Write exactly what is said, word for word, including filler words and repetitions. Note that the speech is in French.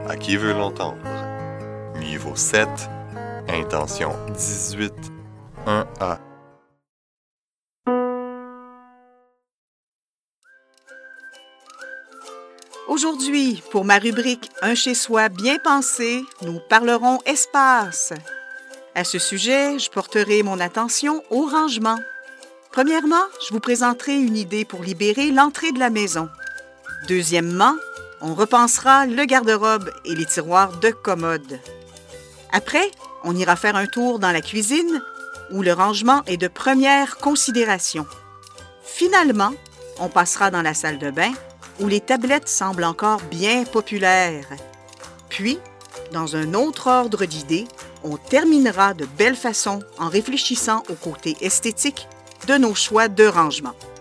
À qui veut l'entendre? Niveau sept, intention dix-huit, un A. Aujourd'hui, pour ma rubrique Un chez-soi bien pensé, nous parlerons espace. À ce sujet, je porterai mon attention au rangement. Premièrement, je vous présenterai une idée pour libérer l'entrée de la maison. Deuxièmement, on repensera le garde-robe et les tiroirs de commode. Après, on ira faire un tour dans la cuisine où le rangement est de première considération. Finalement, on passera dans la salle de bain où les tablettes semblent encore bien populaires. Puis, dans un autre ordre d'idées, on terminera de belle façon en réfléchissant au côté esthétique de nos choix de rangement.